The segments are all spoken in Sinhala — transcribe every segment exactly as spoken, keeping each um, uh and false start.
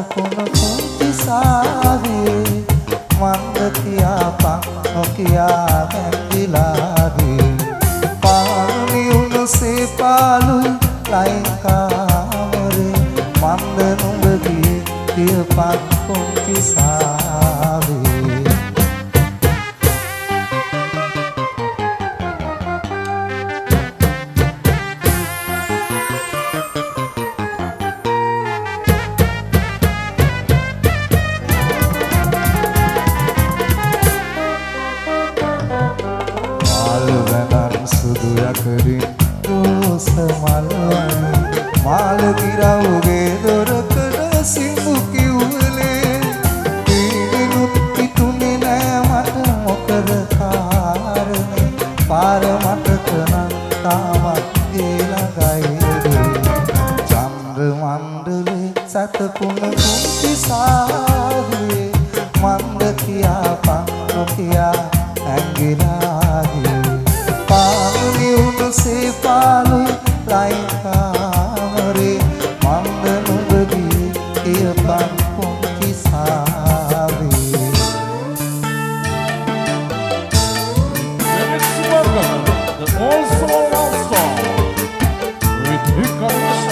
පුන කුංචි සාවේ මන්ද කියාපන් නොකියා මැදිලාවේ පාලුනි උනුසේ පාලුයි ලයින් කාමරේ මන්ද නුඹ ගියේ කියපන් කුංචි සාවේ කරින් රෝස මල්වන මාල ගිරවුගේ දොරකඩ සිඹු කිව්වලේ පීනුත් පිටුනේ නෑ මට මොකද කාරණේ පාර මට කනක් තාමත් ඒ ළඟයි චන්ද්‍ර මණ්ඩලේ සතපුන කුංචි සාවේ මන්ද කියාපන් නොකියා ඇඟිලාගේ පාලුනි උනුසේ පාලුයි ලයින් කාමරේ මන්ද නුඹ ගියේ කියපන් කුංචි සාවේ The Also Love Song with Hikaru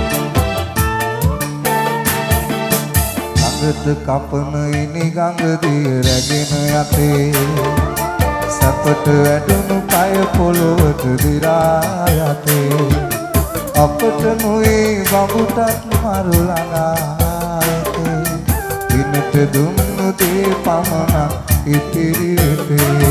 ගඟට කපන ඉනි ගඟ දිය රැගෙන යතේ සපට වැටුණු කය පොළොවට දිරා යතේ අපට නොවේ බඹුටත් මරු ළඟා යතේ දිනට දුන්නු දේ පමණක් ඉතිරි වෙතේ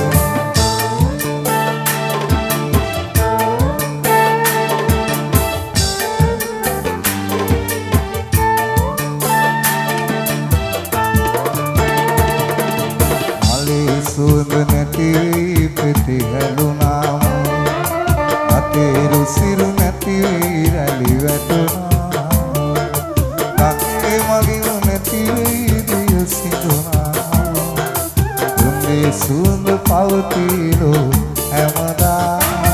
සුවඳ නැති පෙති හැලුනාම අතේරු සිරු නැති රැලි වැටුනා නැත්තේ මගින් නැති දිය සිඳුනා දුන්නේ සුවඳ පවතිනෝ හැමදා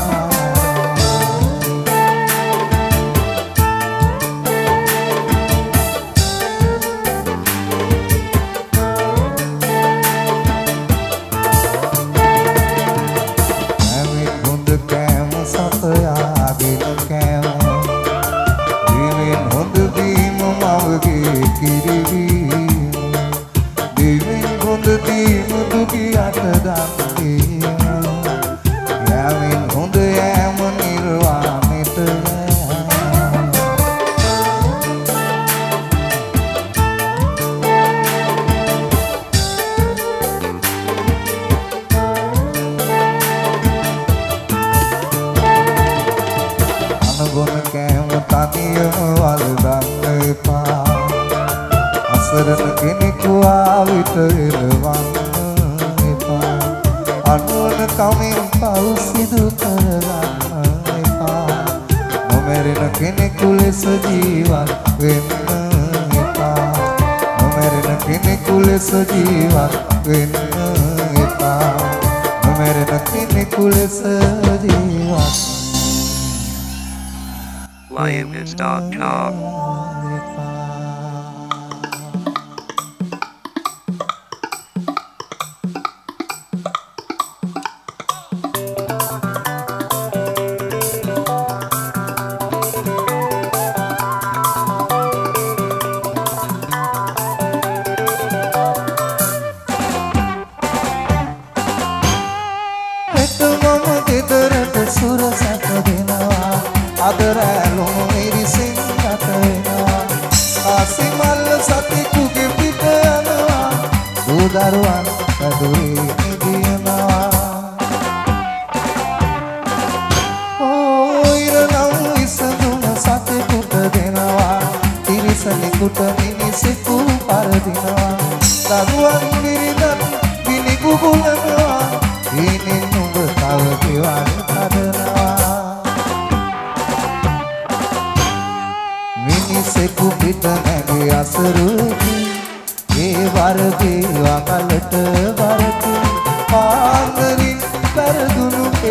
Lioness dot com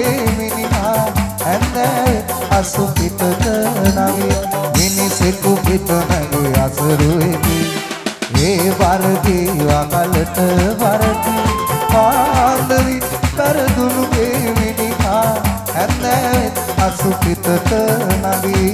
අසු පිටත නගේ මිනිසෙකු හිත නැගේ අසරුවේදී ඒ වරදී වකලට වරදී පාදවි කරදුණු ඒ මිනිහා හැන්දෑවෙත් අසුපිතට නගී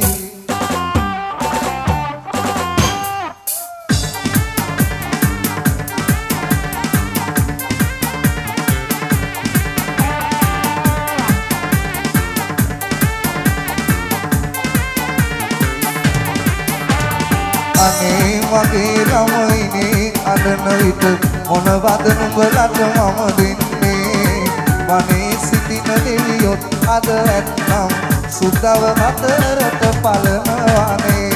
අනේ මගේ ළමයිනේ අඬන විට මොනවද නුඹලට මම දෙන්නේ වනේ සිටින දෙවියොත් අද ඇත්නම් සුද්දව හතරට පලනවානේ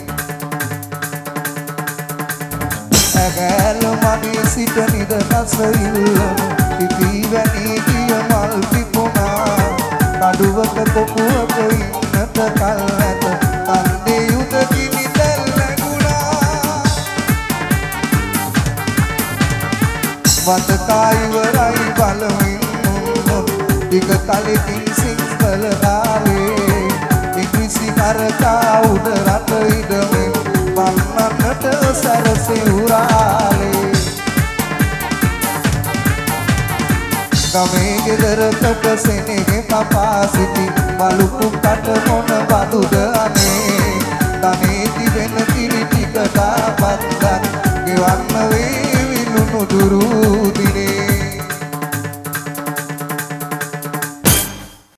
ඇගෑල මගේ සිට නිදහස ඉල්ලන පිපි වැනි ගිය මල් පිපුණා කඩුවක කොකුවක ඉන්නට කල් ඇත කන්දේ යුද කිනි වතකායිවරයි බලමින් මුන්නොත් දිග කලකින් සිංහල දාවේ ඉංග්‍රීසි කරකා උඩ රට ඉඩමින් වන්නන්නට සැරසෙවුරාලේ ගමේ ගෙදරකට සෙනෙහෙ පපා සිටි බලුකු කට මොන බදුද අනේ තනේ තිබෙන කිරි ටිකට පත්තක් ගෙවන්න වේ නුදුරු